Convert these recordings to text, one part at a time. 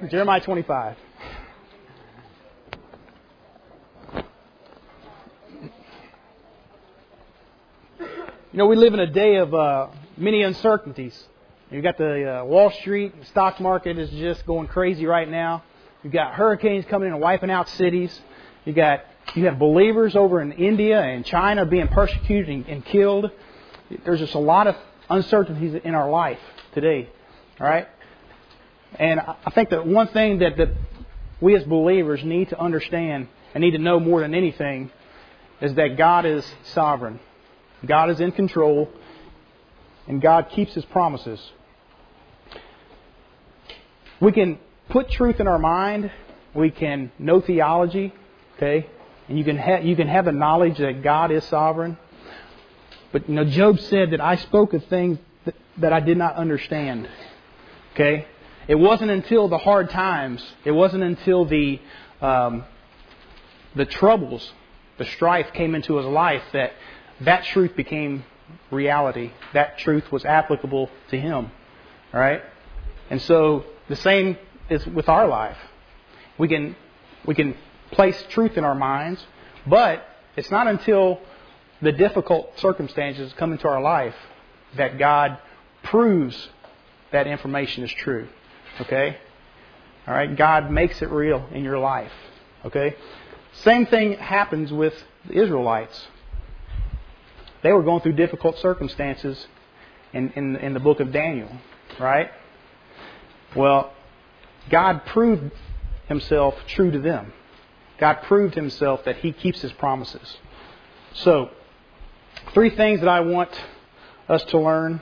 Jeremiah 25. You know, we live in a day of many uncertainties. You've got the Wall Street stock market is just going crazy right now. You've got hurricanes coming in and wiping out cities. You have believers over in India and China being persecuted and killed. There's just a lot of uncertainties in our life today. All right? And I think that one thing that we as believers need to understand and need to know more than anything is that God is sovereign. God is in control, and God keeps His promises. We can put truth in our mind. We can know theology, okay, and you can have the knowledge that God is sovereign. But you know, Job said that I spoke of things that I did not understand. Okay, it wasn't until the hard times, it wasn't until the troubles, the strife came into his life that truth became reality. That truth was applicable to him. All right? And so the same is with our life. We can place truth in our minds, but it's not until the difficult circumstances come into our life that God proves that information is true. Okay? All right? God makes it real in your life. Okay? Same thing happens with the Israelites. They were going through difficult circumstances in the book of Daniel, right? Well, God proved Himself true to them. God proved Himself that He keeps His promises. So, 3 things that I want us to learn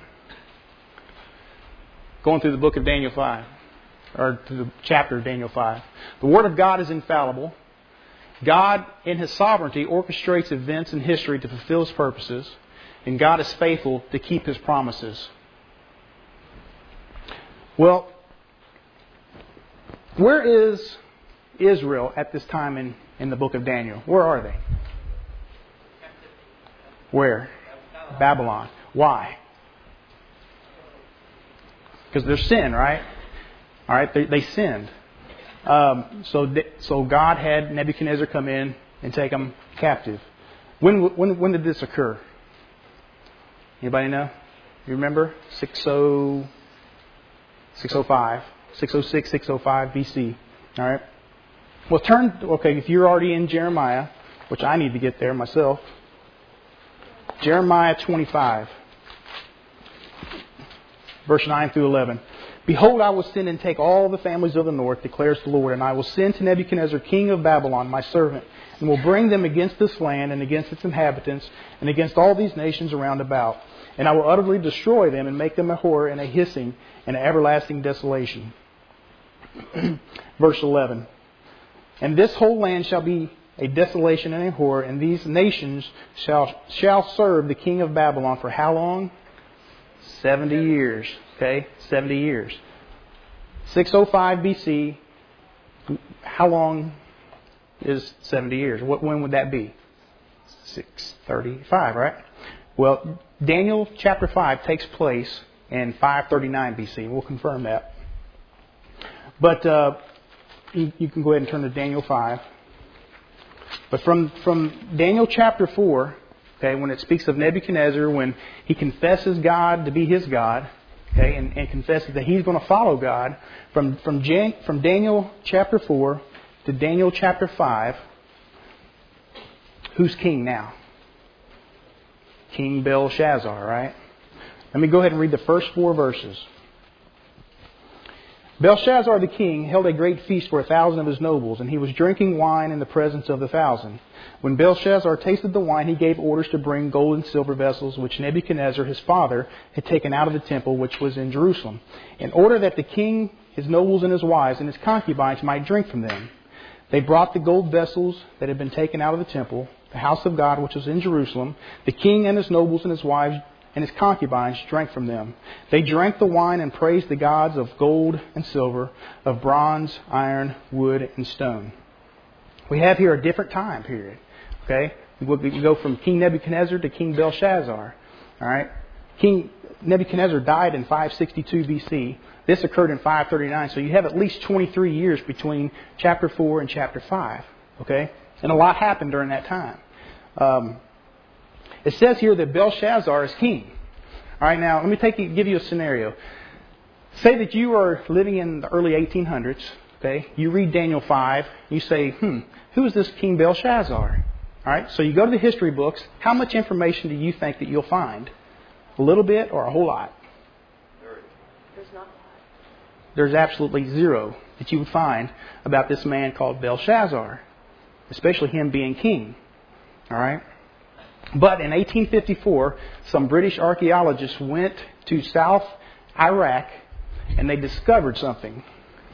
going through the book of Daniel 5, or through the chapter of Daniel 5. The Word of God is infallible. God, in His sovereignty, orchestrates events in history to fulfill His purposes. And God is faithful to keep His promises. Well, where is Israel at this time in the book of Daniel? Where are they? Where? Babylon. Why? Because there's sin, right? All right, they sinned. So God had Nebuchadnezzar come in and take them captive. When did this occur? Anybody know? You remember? 605, 606, 605 BC. All right. Well, if you're already in Jeremiah, which I need to get there myself. Jeremiah 25, verse 9 through 11. Behold, I will send and take all the families of the north, declares the Lord, and I will send to Nebuchadnezzar, king of Babylon, my servant, and will bring them against this land and against its inhabitants and against all these nations around about. And I will utterly destroy them and make them a horror and a hissing and an everlasting desolation. Verse 11. And this whole land shall be a desolation and a horror, and these nations shall serve the king of Babylon for how long? 70 years. Okay? 70 years. 605 BC. How long is 70 years? When would that be? 635, right? Well, Daniel chapter 5 takes place in 539 BC. We'll confirm that. But you can go ahead and turn to Daniel 5. But from Daniel chapter 4, okay, when it speaks of Nebuchadnezzar, when he confesses God to be his God, okay, and confesses that he's going to follow God, from Daniel chapter 4 to Daniel chapter 5, who's king now? King Belshazzar, right? Let me go ahead and read the first 4 verses. Belshazzar the king held a great feast for 1,000 of his nobles, and he was drinking wine in the presence of the 1,000. When Belshazzar tasted the wine, he gave orders to bring gold and silver vessels, which Nebuchadnezzar his father had taken out of the temple, which was in Jerusalem, in order that the king, his nobles and his wives, and his concubines might drink from them. They brought the gold vessels that had been taken out of the temple, the house of God which was in Jerusalem. The king and his nobles and his wives and his concubines drank from them. They drank the wine and praised the gods of gold and silver, of bronze, iron, wood, and stone. We have here a different time period. Okay? We go from King Nebuchadnezzar to King Belshazzar. All right? King Nebuchadnezzar died in 562 BC. This occurred in 539, so you have at least 23 years between chapter 4 and chapter 5. Okay? And a lot happened during that time. It says here that Belshazzar is king. All right, now let me give you a scenario. Say that you are living in the early 1800s. Okay, you read Daniel 5. You say, who is this King Belshazzar? All right, so you go to the history books. How much information do you think that you'll find? A little bit or a whole lot? There's not a lot. There's absolutely zero that you would find about this man called Belshazzar, especially him being king. All right. But in 1854, some British archaeologists went to South Iraq and they discovered something.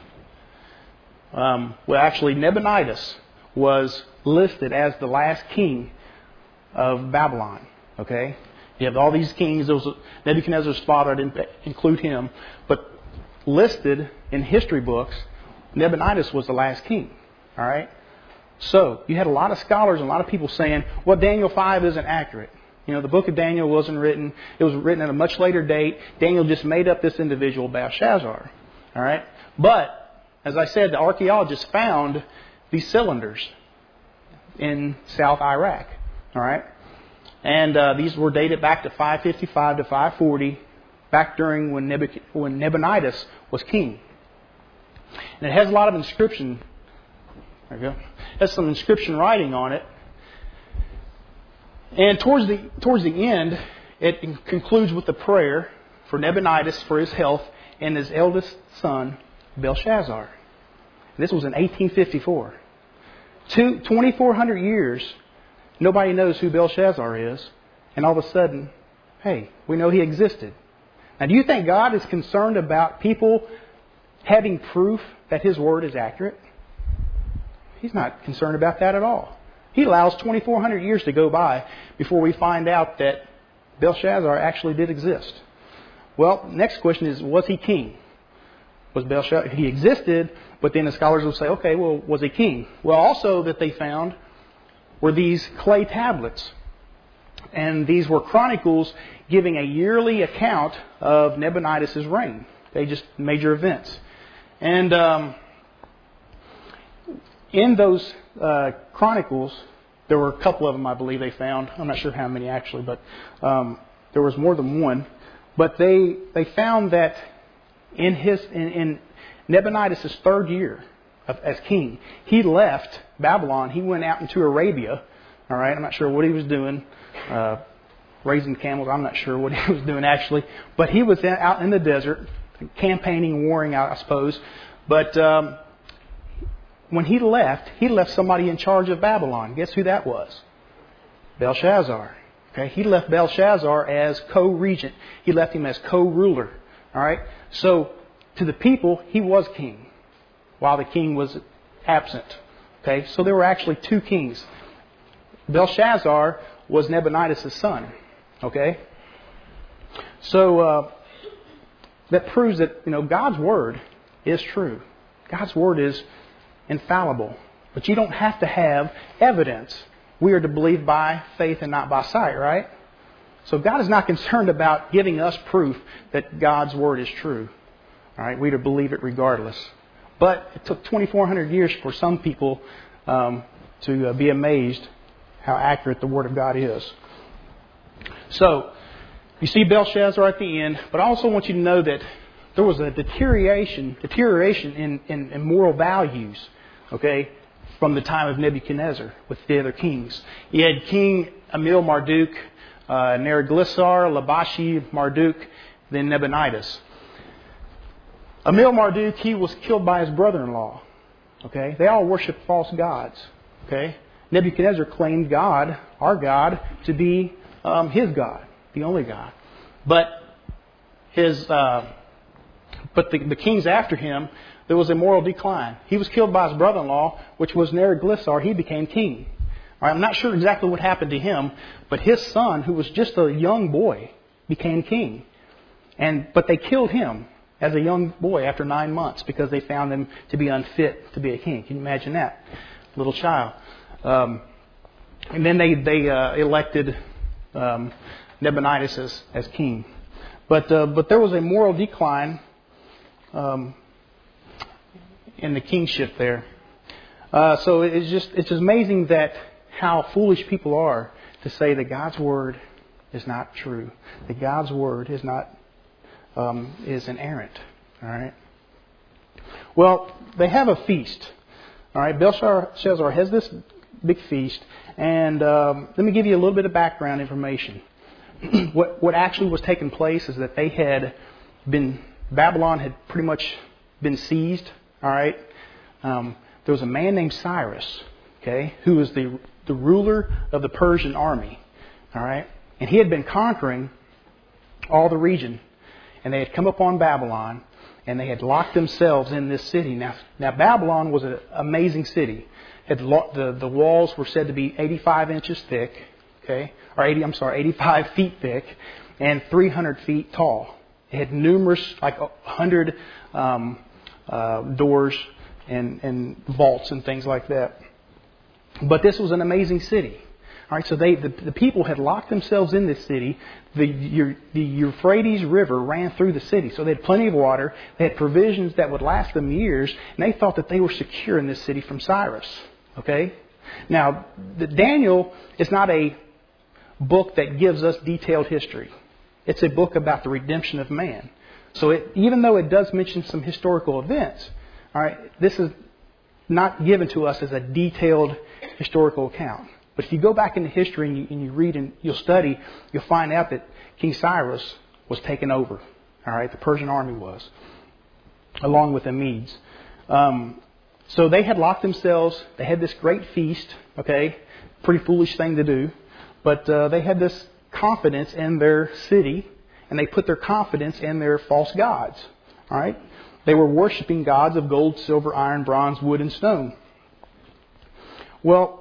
Actually, Nabonidus was listed as the last king of Babylon. Okay, you have all these kings. There was Nebuchadnezzar's father. I didn't include him, but listed in history books, Nabonidus was the last king. All right. So you had a lot of scholars and a lot of people saying, well, Daniel 5 isn't accurate. You know, the book of Daniel wasn't written. It was written at a much later date. Daniel just made up this individual, Belshazzar. All right? But, as I said, the archaeologists found these cylinders in South Iraq. All right? And these were dated back to 555 to 540, back during when Nabonidus was king. And it has a lot of inscription. There you go. It has some inscription writing on it. And towards the end, it concludes with a prayer for Nabonidus for his health and his eldest son, Belshazzar. This was in 1854. 2,400 years, nobody knows who Belshazzar is. And all of a sudden, hey, we know he existed. Now, do you think God is concerned about people having proof that His Word is accurate? He's not concerned about that at all. He allows 2,400 years to go by before we find out that Belshazzar actually did exist. Well, next question is, was he king? Was Belshazzar? He existed, but then the scholars will say, okay, well, was he king? Well, also that they found were these clay tablets. And these were chronicles giving a yearly account of Nabonidus' reign. Okay, just major events. And in those chronicles, there were a couple of them, I believe, they found. I'm not sure how many actually, but there was more than one. But they found that in Nabonidus' third year as king, he left Babylon. He went out into Arabia. All right, I'm not sure what he was doing, raising camels. I'm not sure what he was doing actually, but he was out in the desert, campaigning, warring out, I suppose. But when he left somebody in charge of Babylon. Guess who that was? Belshazzar. Okay, he left Belshazzar as co-regent. He left him as co-ruler. All right. So to the people, he was king, while the king was absent. Okay. So there were actually two kings. Belshazzar was Nabonidus' son. Okay. So that proves that God's word is true. God's word is infallible. But you don't have to have evidence. We are to believe by faith and not by sight, right? So God is not concerned about giving us proof that God's word is true. All right, we are to believe it regardless. But it took 2,400 years for some people to be amazed how accurate the word of God is. So you see Belshazzar at the end, but I also want you to know that there was a deterioration in moral values. Okay, from the time of Nebuchadnezzar with the other kings. You had King Emil Marduk, Neriglissar, Labashi, Marduk, then Nabonidus. Emil Marduk, he was killed by his brother-in-law. Okay, they all worshiped false gods. Okay, Nebuchadnezzar claimed God, our God, to be his God, the only God. But the kings after him, there was a moral decline. He was killed by his brother-in-law, which was Neriglissar. He became king. All right, I'm not sure exactly what happened to him, but his son, who was just a young boy, became king. But they killed him as a young boy after 9 months because they found him to be unfit to be a king. Can you imagine that? Little child. And then they elected Nabonidus as king. But there was a moral decline in the kingship there. So it's just amazing that how foolish people are to say that God's word is not true, that God's word is not is inerrant. All right. Well, they have a feast. All right. Belshazzar has this big feast, and let me give you a little bit of background information. What actually was taking place is that Babylon had pretty much been seized. All right. There was a man named Cyrus, okay, who was the ruler of the Persian army. All right. And he had been conquering all the region. And they had come upon Babylon, and they had locked themselves in this city. Now Babylon was an amazing city. The walls were said to be 85 inches thick, okay, or 85 feet thick, and 300 feet tall. It had numerous, like 100 doors and vaults and things like that. But this was an amazing city. All right, so the people had locked themselves in this city. The Euphrates River ran through the city, so they had plenty of water. They had provisions that would last them years, and they thought that they were secure in this city from Cyrus. Okay, now Daniel is not a book that gives us detailed history. It's a book about the redemption of man. So even though it does mention some historical events, all right, this is not given to us as a detailed historical account. But if you go back into history and you read and you'll study, you'll find out that King Cyrus was taken over. All right, the Persian army was, along with the Medes. So they had locked themselves. They had this great feast. Okay, pretty foolish thing to do, but they had this confidence in their city, and they put their confidence in their false gods. All right, they were worshiping gods of gold, silver, iron, bronze, wood, and stone. Well,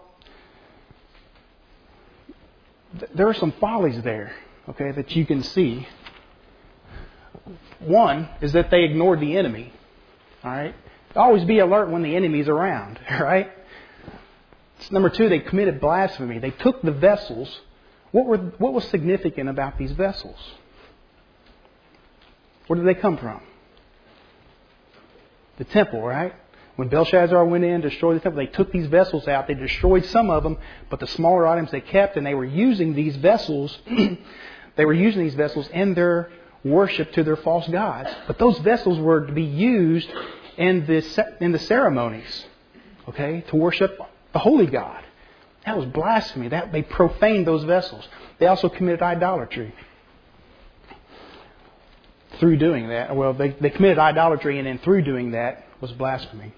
there are some follies there, okay, that you can see. One is that they ignored the enemy. All right, always be alert when the enemy's around. All right. Number two, they committed blasphemy. They took the vessels. What was significant about these vessels? Where did they come from? The temple, right? When Belshazzar went in, destroyed the temple, they took these vessels out. They destroyed some of them, but the smaller items they kept, and they were using these vessels. They were using these vessels in their worship to their false gods. But those vessels were to be used in the ceremonies, okay, to worship the holy God. That was blasphemy. That they profaned those vessels. They also committed idolatry through doing that. Well, they committed idolatry, and then through doing that was blasphemy.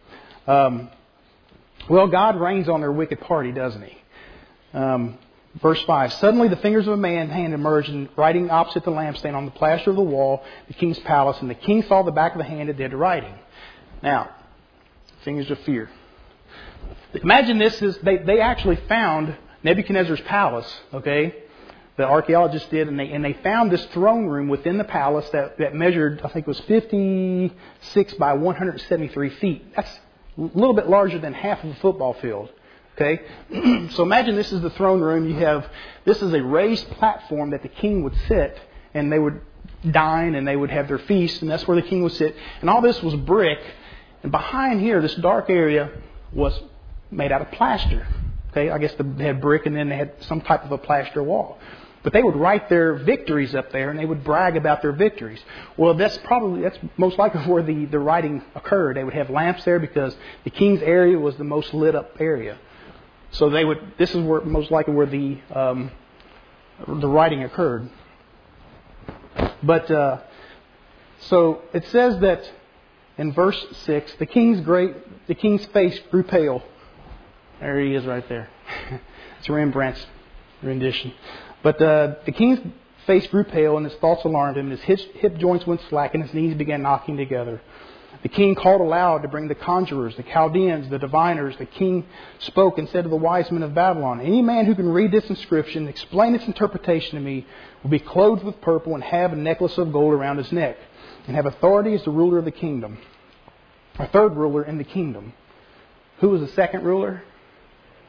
Well, God reigns on their wicked party, doesn't He? Verse 5. Suddenly the fingers of a man's hand emerged, and writing opposite the lampstand on the plaster of the wall, the king's palace, and the king saw the back of the hand that did the writing. Now, fingers of fear. Imagine this is they actually found Nebuchadnezzar's palace. Okay, the archaeologists did, and they found this throne room within the palace that measured, I think it was 56 by 173 feet. That's a little bit larger than half of a football field. Okay, so imagine this is the throne room. This is a raised platform that the king would sit, and they would dine, and they would have their feast, and that's where the king would sit. And all this was brick, and behind here, this dark area was made out of plaster. Okay, I guess they had brick, and then they had some type of a plaster wall. But they would write their victories up there, and they would brag about their victories. Well, that's most likely where the writing occurred. They would have lamps there because the king's area was the most lit up area. So this is where most likely where the writing occurred. But so it says that in verse 6, the king's face grew pale. There he is, right there. It's Rembrandt's rendition. But the king's face grew pale, and his thoughts alarmed him. His hip joints went slack, and his knees began knocking together. The king called aloud to bring the conjurers, the Chaldeans, the diviners. The king spoke and said to the wise men of Babylon, "Any man who can read this inscription, explain its interpretation to me, will be clothed with purple and have a necklace of gold around his neck, and have authority as the ruler of the kingdom." A third ruler in the kingdom. Who was the second ruler?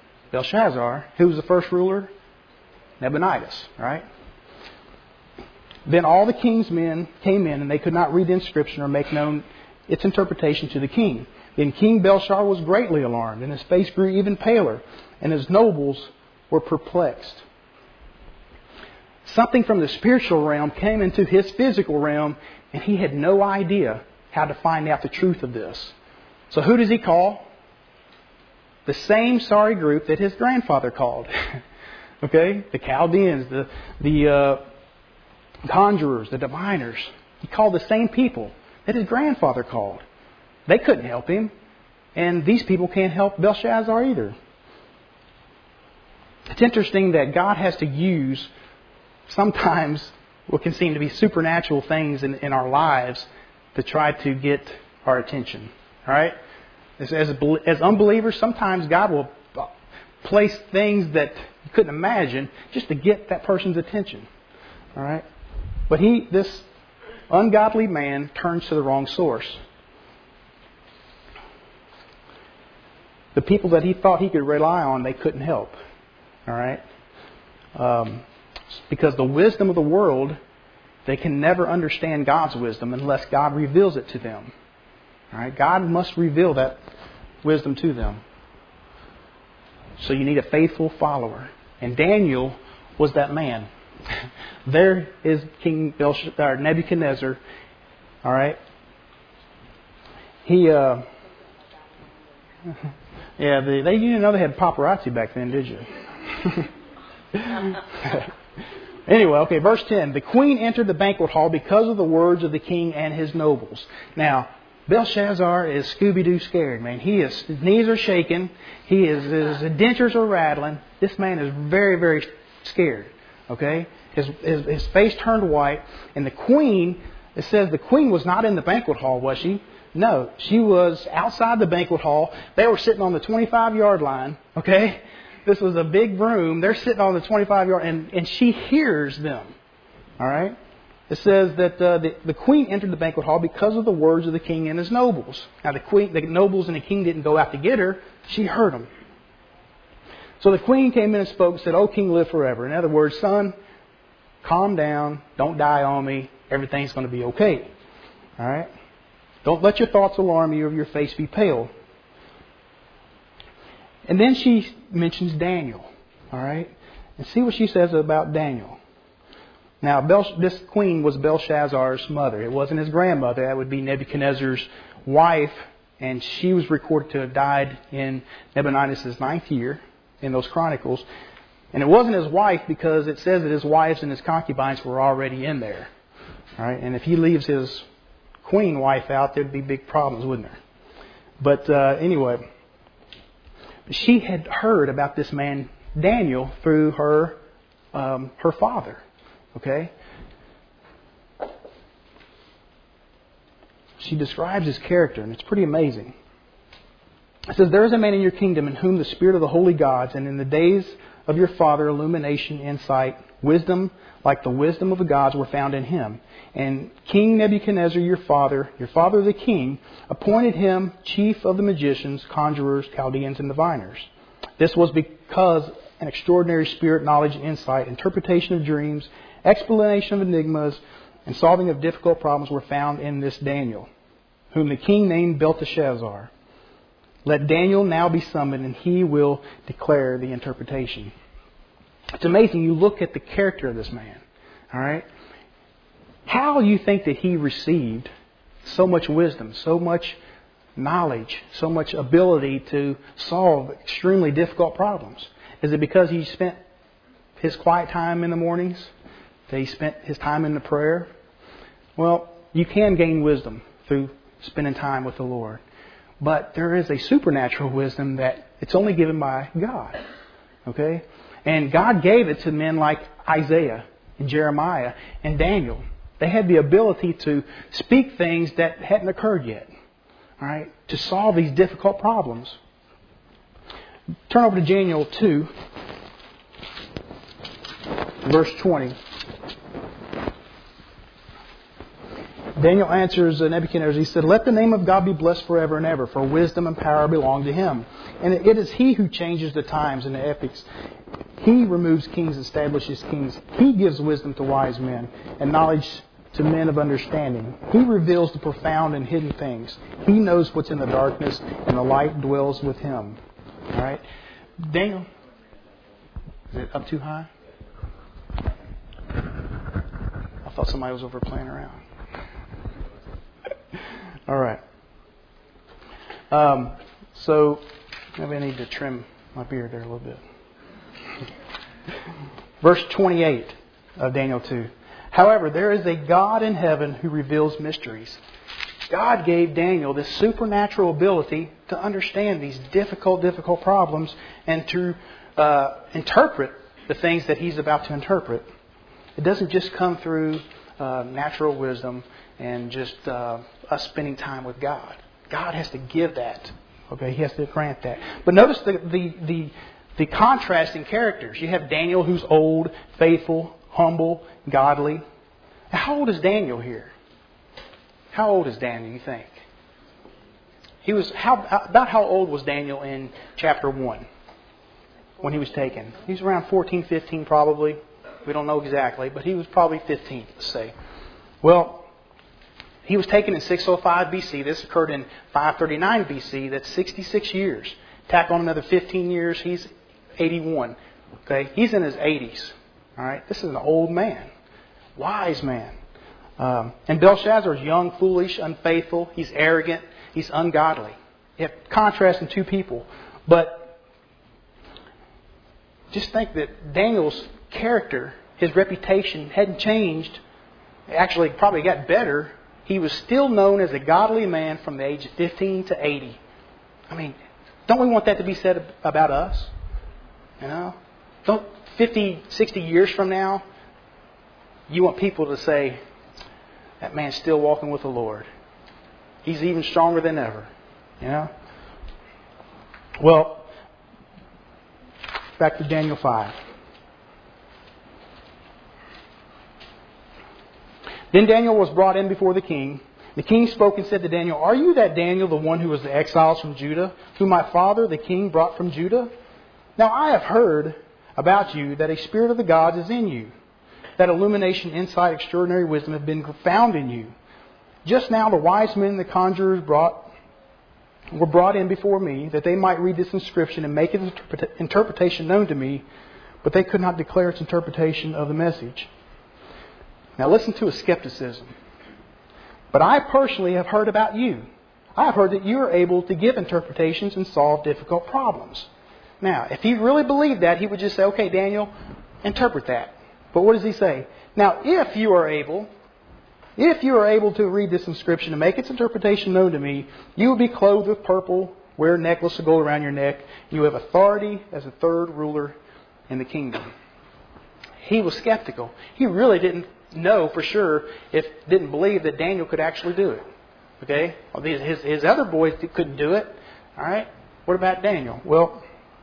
Belshazzar. Who was the first ruler? Nabonidus, right? Then all the king's men came in, and they could not read the inscription or make known its interpretation to the king. Then King Belshazzar was greatly alarmed, and his face grew even paler, and his nobles were perplexed. Something from the spiritual realm came into his physical realm, and he had no idea how to find out the truth of this. So who does he call? The same sorry group that his grandfather called. Okay? The Chaldeans, the conjurers, the diviners. He called the same people that his grandfather called. They couldn't help him. And these people can't help Belshazzar either. It's interesting that God has to use sometimes what can seem to be supernatural things in our lives to try to get our attention. All right? As unbelievers, sometimes God will place things that you couldn't imagine just to get that person's attention. All right? But this ungodly man turns to the wrong source. The people that he thought he could rely on, they couldn't help. All right? Because the wisdom of the world, they can never understand God's wisdom unless God reveals it to them. All right? God must reveal that wisdom to them. So you need a faithful follower. And Daniel was that man. There is King Nebuchadnezzar. All right? He... Yeah, you didn't know they had paparazzi back then, did you? Anyway, okay, verse 10. The queen entered the banquet hall because of the words of the king and his nobles. Now, Belshazzar is Scooby-Doo scared, man. His knees are shaking. His dentures are rattling. This man is very, very scared. Okay? His face turned white. And the queen, it says the queen was not in the banquet hall, was she? No, she was outside the banquet hall. They were sitting on the 25-yard line. Okay? This was a big room. They're sitting on the 25-yard, and she hears them. All right? It says that the queen entered the banquet hall because of the words of the king and his nobles. Now, the nobles and the king didn't go out to get her. She heard them. So the queen came in and spoke and said, "O king, live forever." In other words, son, calm down. Don't die on me. Everything's going to be okay. All right? Don't let your thoughts alarm you or your face be pale. And then she mentions Daniel. All right? And see what she says about Daniel. Now, this queen was Belshazzar's mother. It wasn't his grandmother. That would be Nebuchadnezzar's wife. And she was recorded to have died in Nebuchadnezzar's 9th year in those chronicles. And it wasn't his wife because it says that his wives and his concubines were already in there. All right? And if he leaves his queen wife out, there'd be big problems, wouldn't there? But anyway, she had heard about this man Daniel through her father. Okay? She describes his character, and it's pretty amazing. It says, "There is a man in your kingdom in whom the spirit of the holy gods, and in the days of your father, illumination, insight, wisdom, like the wisdom of the gods, were found in him. And King Nebuchadnezzar, your father the king, appointed him chief of the magicians, conjurers, Chaldeans, and diviners. This was because an extraordinary spirit, knowledge, and insight, interpretation of dreams, explanation of enigmas, and solving of difficult problems were found in this Daniel, whom the king named Belteshazzar. Let Daniel now be summoned, and he will declare the interpretation." It's amazing. You look at the character of this man. All right? How you think that he received so much wisdom, so much knowledge, so much ability to solve extremely difficult problems? Is it because he spent his quiet time in the mornings? That he spent his time in the prayer? Well, you can gain wisdom through spending time with the Lord. But there is a supernatural wisdom that it's only given by God. Okay? And God gave it to men like Isaiah and Jeremiah and Daniel. They had the ability to speak things that hadn't occurred yet. All right? To solve these difficult problems. Turn over to Daniel 2, verse 20. Daniel answers Nebuchadnezzar. He said, "Let the name of God be blessed forever and ever, for wisdom and power belong to Him. And it is He who changes the times and the epochs. He removes kings, establishes kings. He gives wisdom to wise men and knowledge to men of understanding. He reveals the profound and hidden things. He knows what's in the darkness, and the light dwells with him. All right? Daniel. Is it up too high? I thought somebody was over playing around. All right. So maybe I need to trim my beard there a little bit. Verse 28 of Daniel 2. However, there is a God in heaven who reveals mysteries. God gave Daniel this supernatural ability to understand these difficult problems and to interpret the things that he's about to interpret. It doesn't just come through natural wisdom and just us spending time with God. God has to give that. Okay, He has to grant that. But notice the contrasting characters. You have Daniel, who's old, faithful, humble, godly. How old is Daniel here? How old is Daniel, you think? About how old was Daniel in chapter 1 when he was taken? He was around 14, 15 probably. We don't know exactly, but he was probably 15, let's say. Well, he was taken in 605 BC. This occurred in 539 BC. That's 66 years. Tack on another 15 years, he's 81. Okay, he's in his 80s. All right, this is an old man, wise man. And Belshazzar is young, foolish, unfaithful. He's arrogant. He's ungodly. You have contrasting two people. But just think that Daniel's character, his reputation hadn't changed. Actually, probably got better. He was still known as a godly man from the age of 15 to 80. I mean, don't we want that to be said about us? You know? Don't 50, 60 years from now, you want people to say, that man's still walking with the Lord. He's even stronger than ever. You know? Well, back to Daniel 5. Then Daniel was brought in before the king. The king spoke and said to Daniel, "Are you that Daniel, the one who was the exiles from Judah, whom my father, the king, brought from Judah? Now I have heard about you that a spirit of the gods is in you, that illumination, insight, extraordinary wisdom have been found in you. Just now the wise men and the conjurers were brought in before me, that they might read this inscription and make its interpretation known to me, but they could not declare its interpretation of the message." Now listen to his skepticism. "But I personally have heard about you. I have heard that you are able to give interpretations and solve difficult problems." Now, if he really believed that, he would just say, "Okay, Daniel, interpret that." But what does he say? "Now, if you are able to read this inscription and make its interpretation known to me, you will be clothed with purple, wear a necklace of gold around your neck, and you have authority as a third ruler in the kingdom." He was skeptical. He really didn't know for sure, didn't believe that Daniel could actually do it. Okay? Well, his other boys couldn't do it. All right? What about Daniel? Well,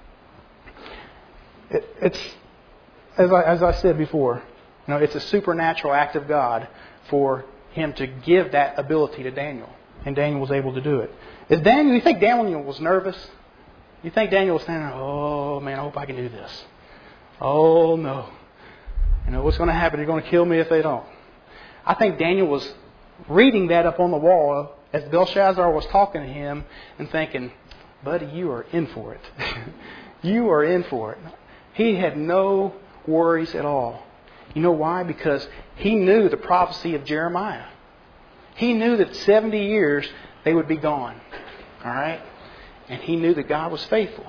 it's as I said before, it's a supernatural act of God for Him to give that ability to Daniel, and Daniel was able to do it. You think Daniel was nervous? You think Daniel was saying, "Oh man, I hope I can do this. Oh no. What's going to happen? They're going to kill me if they don't." I think Daniel was reading that up on the wall as Belshazzar was talking to him and thinking, "Buddy, you are in for it. You are in for it." He had no worries at all. You know why? Because he knew the prophecy of Jeremiah. He knew that 70 years they would be gone. All right? And he knew that God was faithful.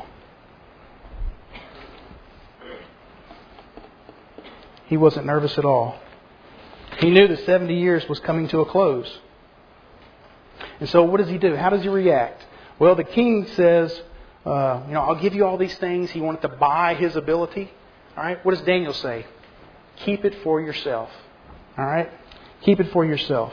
He wasn't nervous at all. He knew that 70 years was coming to a close. And so what does he do? How does he react? Well, the king says, I'll give you all these things. He wanted to buy his ability. All right? What does Daniel say? Keep it for yourself. All right? Keep it for yourself.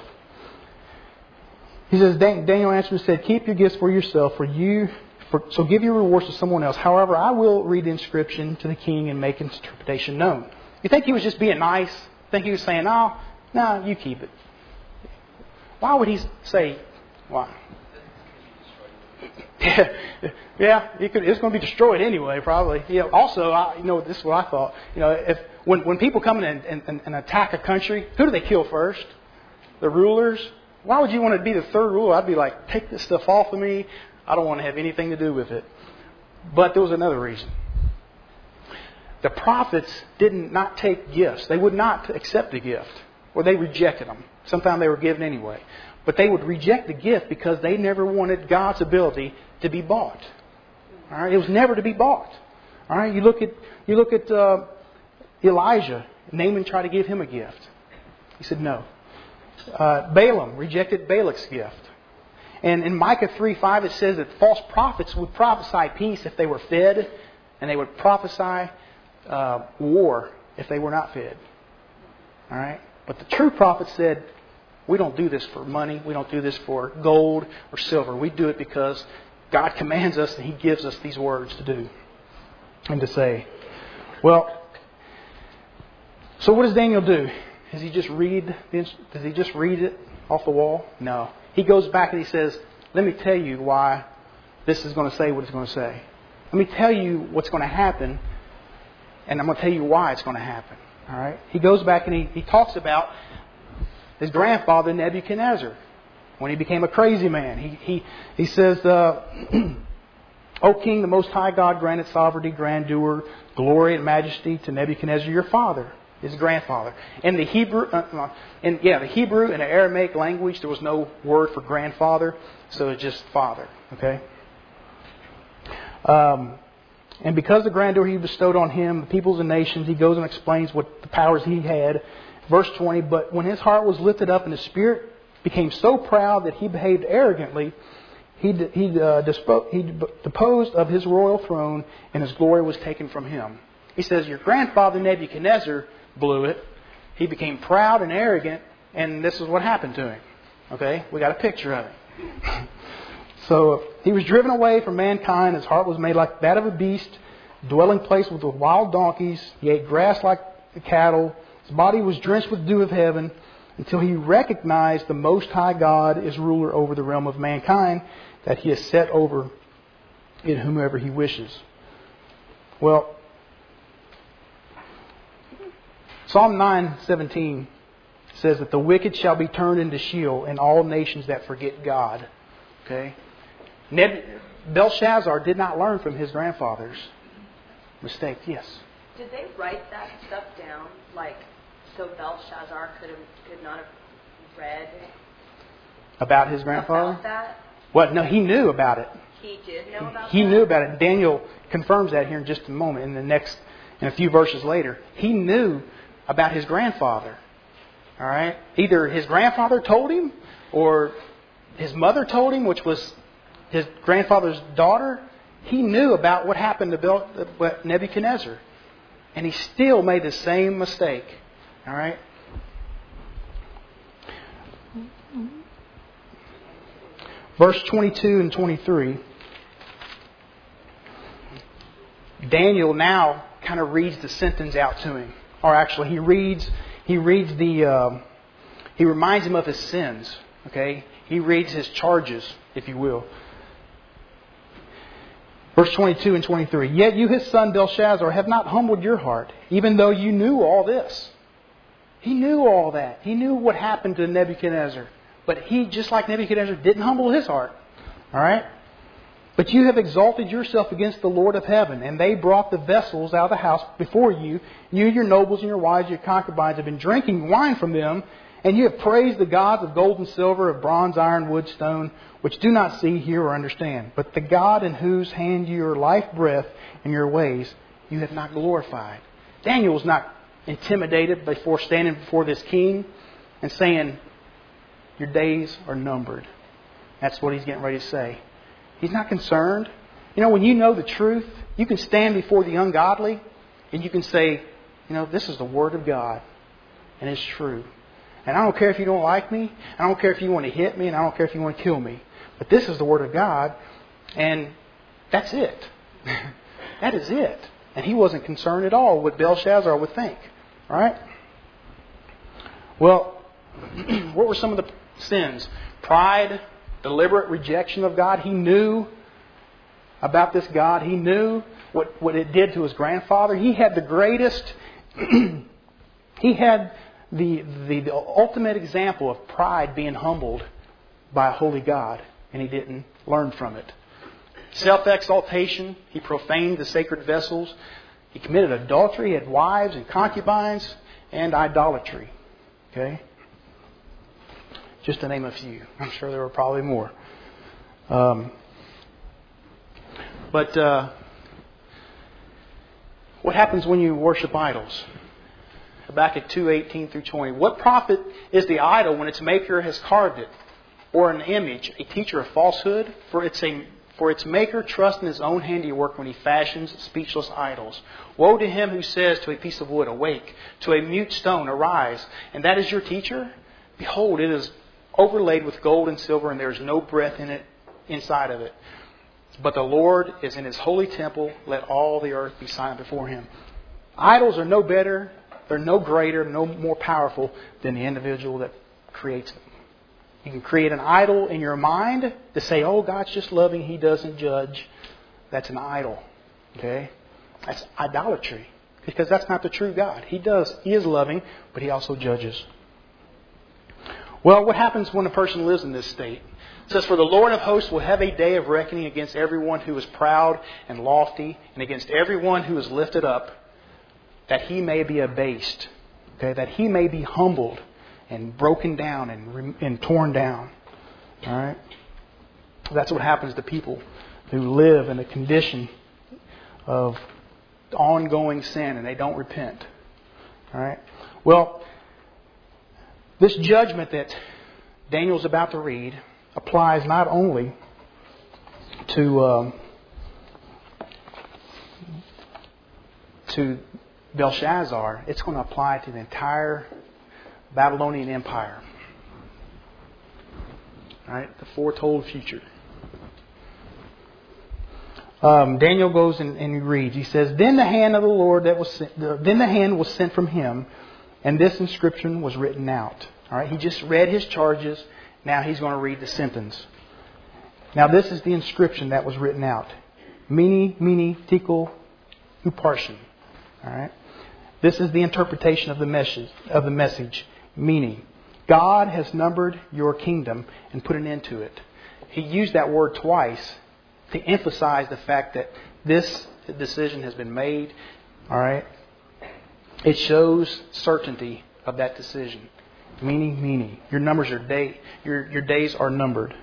He says, Daniel answered and said, "Keep your gifts for yourself, so give your rewards to someone else. However, I will read the inscription to the king and make its interpretation known." You think he was just being nice? Think he was saying, no, you keep it. Why would he say, why? Yeah, it's going to be destroyed anyway, probably. Also, this is what I thought. If when people come in and attack a country, who do they kill first? The rulers. Why would you want to be the third ruler? I'd be like, take this stuff off of me. I don't want to have anything to do with it. But there was another reason. The prophets did not take gifts. They would not accept a gift, or they rejected them. Sometimes they were given anyway. But they would reject the gift because they never wanted God's ability to be bought. All right, it was never to be bought. All right, you look at Elijah. Naaman tried to give him a gift. He said no. Balaam rejected Balak's gift. And in Micah 3:5 it says that false prophets would prophesy peace if they were fed, and they would prophesy war if they were not fed. All right, but the true prophet said, we don't do this for money. We don't do this for gold or silver. We do it because God commands us and He gives us these words to do and to say. Well, so what does Daniel do? Does he just read it off the wall? No. He goes back and he says, let me tell you why this is going to say what it's going to say. Let me tell you what's going to happen, and I'm going to tell you why it's going to happen. All right? He goes back and he talks about his grandfather Nebuchadnezzar, when he became a crazy man. He says, O King, the Most High God granted sovereignty, grandeur, glory, and majesty to Nebuchadnezzar, your father, his grandfather. In the Hebrew and the Aramaic language, there was no word for grandfather, so it's just father. Okay. And because the grandeur He bestowed on him, the peoples and nations, he goes and explains what the powers he had. Verse 20, but when his heart was lifted up and his spirit became so proud that he behaved arrogantly, he deposed of his royal throne, and his glory was taken from him. He says, your grandfather Nebuchadnezzar blew it. He became proud and arrogant, and this is what happened to him. Okay, we got a picture of it. So he was driven away from mankind. His heart was made like that of a beast, dwelling place with the wild donkeys. He ate grass like the cattle. His body was drenched with dew of heaven, until he recognized the Most High God is ruler over the realm of mankind, that He has set over in whomever He wishes. Well, Psalm 9:17 says that the wicked shall be turned into Sheol, and all nations that forget God. Okay, Belshazzar did not learn from his grandfather's mistake. Yes. Did they write that stuff down, so Belshazzar could not have read about his grandfather? About that? Well, no, he knew about it. He did know about He that? knew about it. Daniel confirms that here in just a moment. In a few verses later, he knew about his grandfather. All right, either his grandfather told him, or his mother told him, which was his grandfather's daughter. He knew about what happened to Nebuchadnezzar, and he still made the same mistake. All right. Verse 22 and 23. Daniel now kind of reads the sentence out to him, or actually, he reminds him of his sins. Okay, he reads his charges, if you will. Verse 22 and 23. Yet you, his son Belshazzar, have not humbled your heart, even though you knew all this. He knew all that. He knew what happened to Nebuchadnezzar. But he, just like Nebuchadnezzar, didn't humble his heart. All right? But you have exalted yourself against the Lord of heaven, and they brought the vessels out of the house before you. You, your nobles, and your wives, your concubines have been drinking wine from them, and you have praised the gods of gold and silver, of bronze, iron, wood, stone, which do not see, hear, or understand. But the God in whose hand your life breath and your ways you have not glorified. Daniel was not intimidated before standing before this king and saying, your days are numbered. That's what he's getting ready to say. He's not concerned. When you know the truth, you can stand before the ungodly and you can say, this is the Word of God and it's true. And I don't care if you don't like me. I don't care if you want to hit me, and I don't care if you want to kill me. But this is the Word of God, and that's it. That is it. And he wasn't concerned at all what Belshazzar would think. All right? Well, what were some of the sins? Pride, deliberate rejection of God. He knew about this God. He knew what it did to his grandfather. He had the greatest, he had the ultimate example of pride being humbled by a holy God, and he didn't learn from it. Self-exaltation, he profaned the sacred vessels. He committed adultery, he had wives and concubines, and idolatry. Okay? Just to name a few. I'm sure there were probably more. But what happens when you worship idols? Habakkuk 2:18 through 20. What profit is the idol when its maker has carved it? Or an image, a teacher of falsehood? For its maker trusts in his own handiwork when he fashions speechless idols. Woe to him who says to a piece of wood, awake, to a mute stone, arise. And that is your teacher? Behold, it is overlaid with gold and silver, and there is no breath in it inside of it. But the Lord is in his holy temple. Let all the earth be silent before him. Idols are no better, they're no greater, no more powerful than the individual that creates them. You can create an idol in your mind to say, oh, God's just loving, He doesn't judge. That's an idol. Okay? That's idolatry. Because that's not the true God. He is loving, but He also judges. Well, what happens when a person lives in this state? It says, for the Lord of hosts will have a day of reckoning against everyone who is proud and lofty, and against everyone who is lifted up, that he may be abased. Okay? That he may be humbled and broken down and torn down. All right? That's what happens to people who live in a condition of ongoing sin and they don't repent. All right? Well, this judgment that Daniel's about to read applies not only to Belshazzar, it's going to apply to the entire Babylonian Empire. All right, the foretold future. Daniel goes and he reads. He says, "Then the hand of the Lord then the hand was sent from him, and this inscription was written out." All right, he just read his charges. Now he's going to read the sentence. Now this is the inscription that was written out: Mene, Mene, Tekel, Upharsin. All right, this is the interpretation of the message. Meaning, God has numbered your kingdom and put an end to it. He used that word twice to emphasize the fact that this decision has been made. All right, it shows certainty of that decision. Mene, Mene. Your numbers are your days are numbered.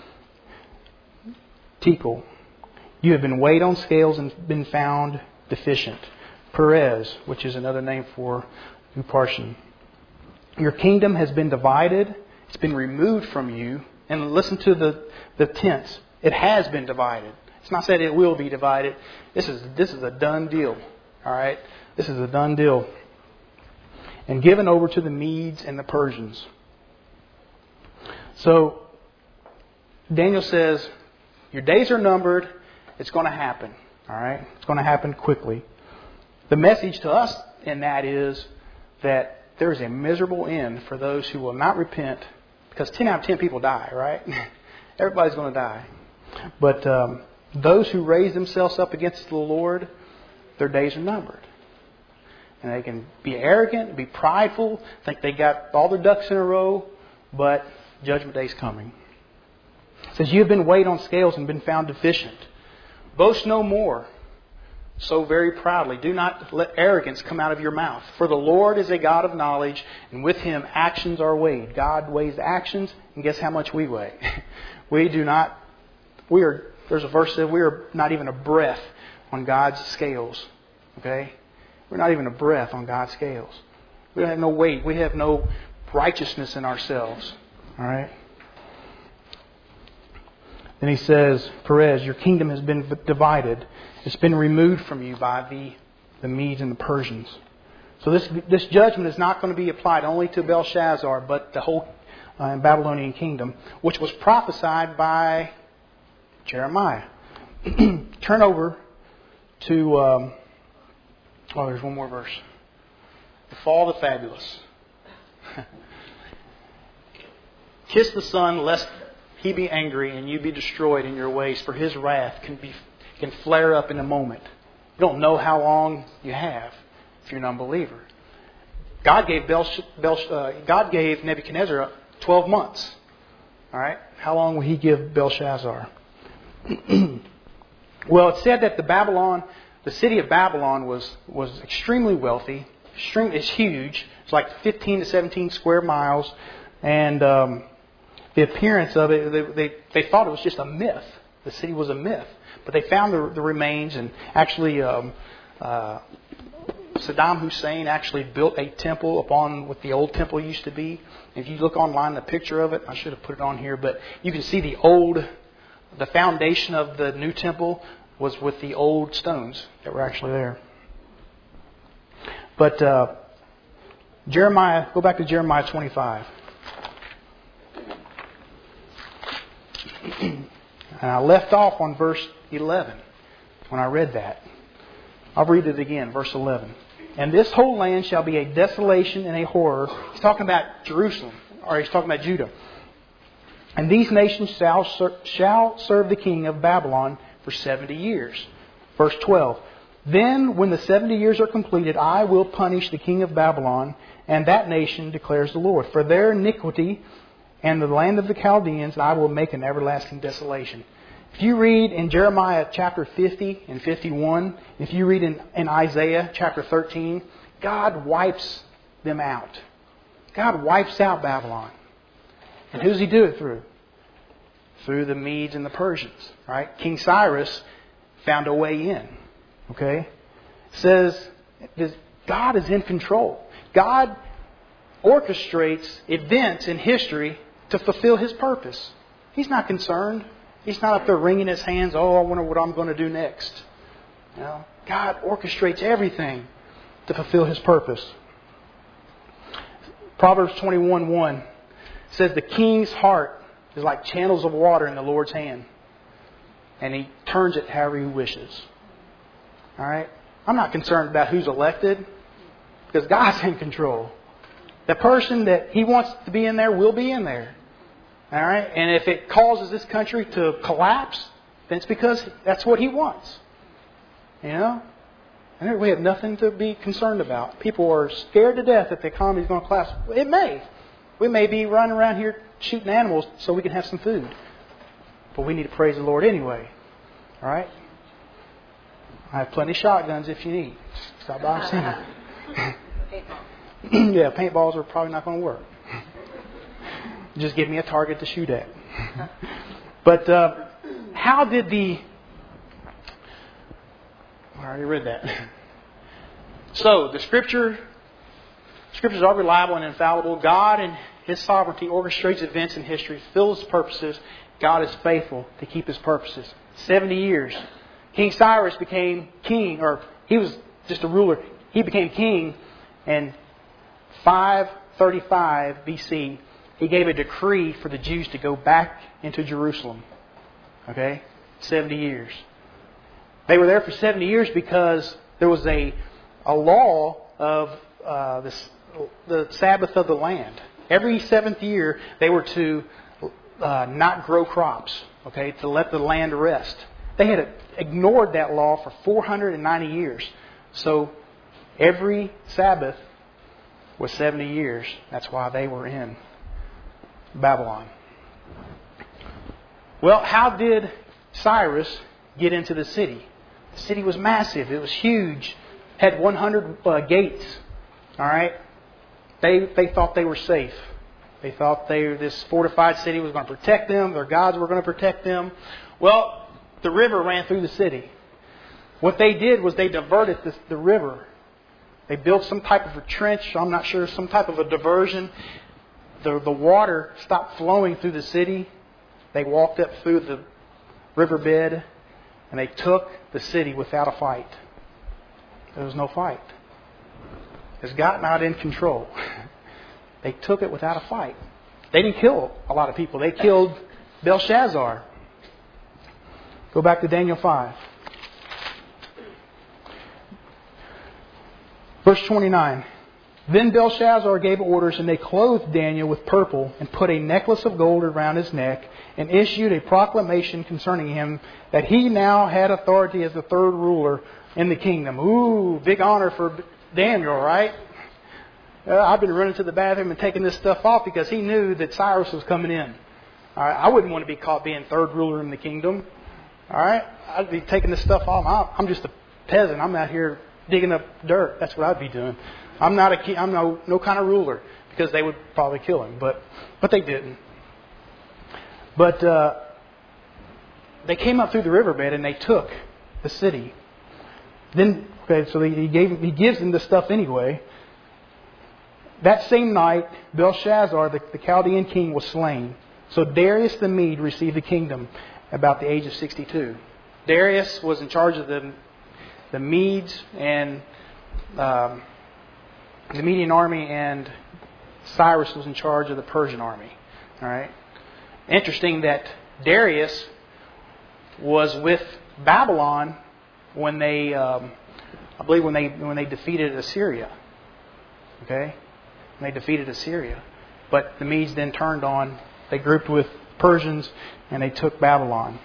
Tekel. You have been weighed on scales and been found deficient. Perez, which is another name for Upharsin. Your kingdom has been divided. It's been removed from you. And listen to the tense. It has been divided. It's not said it will be divided. This is a done deal. All right? This is a done deal. And given over to the Medes and the Persians. So, Daniel says, your days are numbered. It's going to happen. All right? It's going to happen quickly. The message to us in that is that there is a miserable end for those who will not repent. Because 10 out of 10 people die, right? Everybody's going to die. But those who raise themselves up against the Lord, their days are numbered. And they can be arrogant, be prideful, think they got all their ducks in a row, but Judgment Day is coming. It says, you have been weighed on scales and been found deficient. Boast no more so very proudly. Do not let arrogance come out of your mouth. For the Lord is a God of knowledge, and with Him actions are weighed. God weighs actions, and guess how much we weigh? There's a verse that says we are not even a breath on God's scales. Okay? We're not even a breath on God's scales. We have no weight. We have no righteousness in ourselves. All right? Then he says, Perez, your kingdom has been divided. It's been removed from you by the Medes and the Persians. So this judgment is not going to be applied only to Belshazzar, but the whole Babylonian kingdom, which was prophesied by Jeremiah. Turn over to... there's one more verse. The fall of the fabulous. Kiss the Son, lest He be angry and you be destroyed in your ways, for His wrath can flare up in a moment. You don't know how long you have if you're an unbeliever. God gave Nebuchadnezzar 12 months. All right? How long will He give Belshazzar? Well, it's said that the city of Babylon was extremely wealthy. It's huge. It's like 15 to 17 square miles. And the appearance of it, they thought it was just a myth. The city was a myth. But they found the remains, and actually Saddam Hussein actually built a temple upon what the old temple used to be. If you look online, the picture of it, I should have put it on here, but you can see the foundation of the new temple was with the old stones that were actually there. But go back to Jeremiah 25. And I left off on verse 11 when I read that. I'll read it again, verse 11. And this whole land shall be a desolation and a horror. He's talking about Jerusalem, or he's talking about Judah. And these nations shall serve the king of Babylon for 70 years. Verse 12. Then when the 70 years are completed, I will punish the king of Babylon and that nation, declares the Lord. For their iniquity and the land of the Chaldeans, I will make an everlasting desolation. If you read in Jeremiah chapter 50 and 51, if you read in Isaiah chapter 13, God wipes them out. God wipes out Babylon. And who does He do it through? Through the Medes and the Persians. Right? King Cyrus found a way in. Okay? It says God is in control. God orchestrates events in history to fulfill His purpose. He's not concerned. He's not up there wringing His hands, I wonder what I'm going to do next. You know, God orchestrates everything to fulfill His purpose. Proverbs 21:1 says, the king's heart is like channels of water in the Lord's hand, and He turns it however He wishes. All right? I'm not concerned about who's elected, because God's in control. The person that He wants to be in there will be in there. All right? And if it causes this country to collapse, then it's because that's what He wants. You know? And we have nothing to be concerned about. People are scared to death that the economy is going to collapse. It may. We may be running around here shooting animals so we can have some food. But we need to praise the Lord anyway. All right? I have plenty of shotguns if you need. Stop by and see me. Yeah, paintballs are probably not going to work. Just give me a target to shoot at. But how did I already read that. So, the Scriptures are reliable and infallible. God in His sovereignty orchestrates events in history, fulfills His purposes. God is faithful to keep His purposes. 70 years. King Cyrus became king, or he was just a ruler. He became king in 535 BC. He gave a decree for the Jews to go back into Jerusalem. Okay? 70 years. They were there for 70 years because there was a law of the Sabbath of the land. Every seventh year, they were to not grow crops. Okay? To let the land rest. They had ignored that law for 490 years. So, every Sabbath was 70 years. That's why they were in Babylon. Well, how did Cyrus get into the city? The city was massive. It was huge. Had 100 gates. All right? They thought they were safe. They thought this fortified city was going to protect them. Their gods were going to protect them. Well, the river ran through the city. What they did was they diverted the river. They built some type of a trench. I'm not sure, some type of a diversion. The water stopped flowing through the city. They walked up through the riverbed and they took the city without a fight. There was no fight. It's God not in control. They took it without a fight. They didn't kill a lot of people. They killed Belshazzar. Go back to Daniel 5. Verse 29. Then Belshazzar gave orders, and they clothed Daniel with purple and put a necklace of gold around his neck and issued a proclamation concerning him that he now had authority as the third ruler in the kingdom. Ooh, big honor for Daniel, right? I've been running to the bathroom and taking this stuff off because he knew that Cyrus was coming in. All right, I wouldn't want to be caught being third ruler in the kingdom. All right, I'd be taking this stuff off. I'm just a peasant. I'm out here digging up dirt. That's what I'd be doing. I'm not a king. I'm no kind of ruler, because they would probably kill him. But they didn't. But they came up through the riverbed and they took the city. Then, so he gives them the stuff anyway. That same night, Belshazzar, the Chaldean king, was slain. So Darius the Mede received the kingdom about the age of 62. Darius was in charge of the Medes and the Median army, and Cyrus was in charge of the Persian army. All right. Interesting that Darius was with Babylon when they, I believe, when they defeated Assyria. Okay, when they defeated Assyria, but the Medes then turned on. They grouped with Persians and they took Babylon.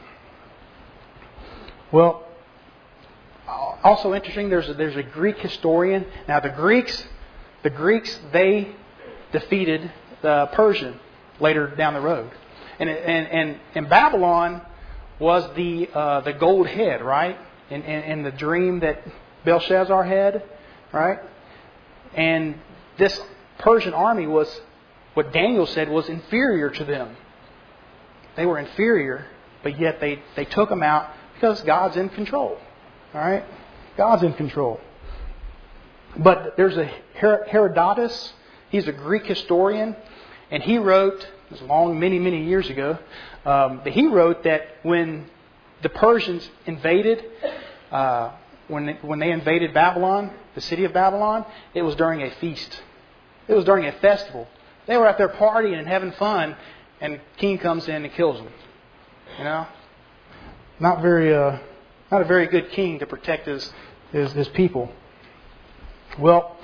Well, also interesting. There's a Greek historian. Now the Greeks they defeated the Persian later down the road, and Babylon was the gold head, right? In the dream that Belshazzar had, right? And this Persian army was what Daniel said was inferior to them. They were inferior, but yet they took them out because God's in control. All right, God's in control. But there's a Herodotus. He's a Greek historian, and he wrote, it was long, many years ago, but he wrote that when the Persians invaded, when they invaded Babylon, the city of Babylon, it was during a feast. It was during a festival. They were out there partying and having fun, and the king comes in and kills them. You know, not a very good king to protect his people. Well,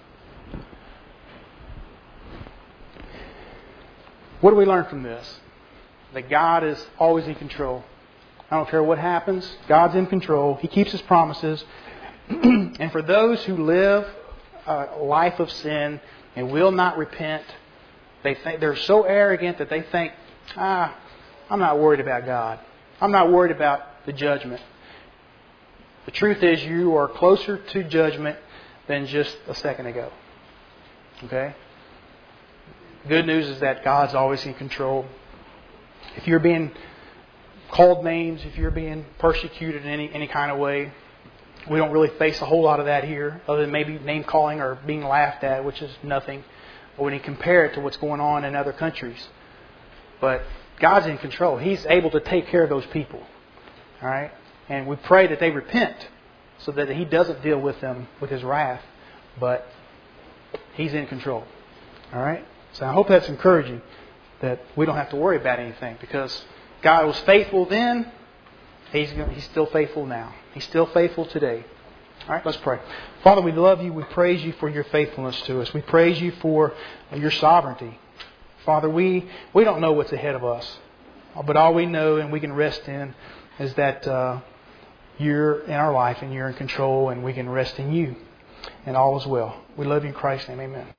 what do we learn from this? That God is always in control. I don't care what happens. God's in control. He keeps His promises. And for those who live a life of sin and will not repent, they're so arrogant that they think, I'm not worried about God. I'm not worried about the judgment. The truth is, you are closer to judgment than just a second ago. Okay? Good news is that God's always in control. If you're being called names, if you're being persecuted in any kind of way, we don't really face a whole lot of that here, other than maybe name calling or being laughed at, which is nothing. But when you compare it to what's going on in other countries. But God's in control. He's able to take care of those people. All right? And we pray that they repent so that He doesn't deal with them with His wrath. But He's in control. All right? So I hope that's encouraging, that we don't have to worry about anything, because God was faithful then. He's still faithful now. He's still faithful today. All right, let's pray. Father, we love You. We praise You for Your faithfulness to us. We praise You for Your sovereignty. Father, we don't know what's ahead of us. But all we know and we can rest in is that You're in our life and You're in control, and we can rest in You. And all is well. We love You in Christ's name. Amen.